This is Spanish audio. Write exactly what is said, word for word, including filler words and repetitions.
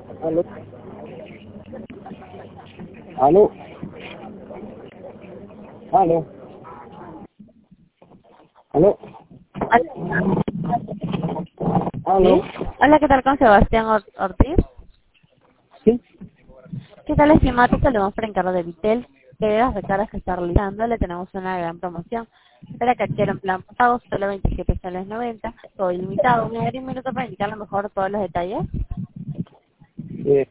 Aló. Aló. Aló. Aló. Aló. ¿Sí? Hola, ¿qué tal con Sebastián Or- Ortiz? Sí. ¿Qué tal, estimado? Te saludamos por encargo de Vitel. Que de las recargas que está realizando le tenemos una gran promoción. Para que adquiera en plan pago, solo veintisiete soles noventa, todo ilimitado. ¿Me daría un minuto para indicar a lo mejor todos los detalles? Eh,